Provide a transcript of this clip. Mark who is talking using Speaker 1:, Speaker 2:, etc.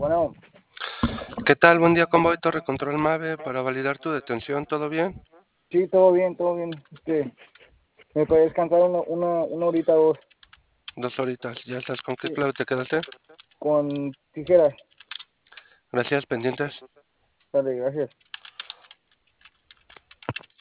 Speaker 1: Bueno,
Speaker 2: ¿Qué tal? Buen día, Convoy Torre Control Mave para validar tu detención. ¿Todo bien?
Speaker 1: sí, todo bien, todo bien. ¿Me puedes descansar una horita o dos
Speaker 2: 2 horitas. ¿Ya estás con qué
Speaker 1: sí,
Speaker 2: clave te quedaste?
Speaker 1: con tijeras?
Speaker 2: Gracias, pendientes.
Speaker 1: Dale, gracias.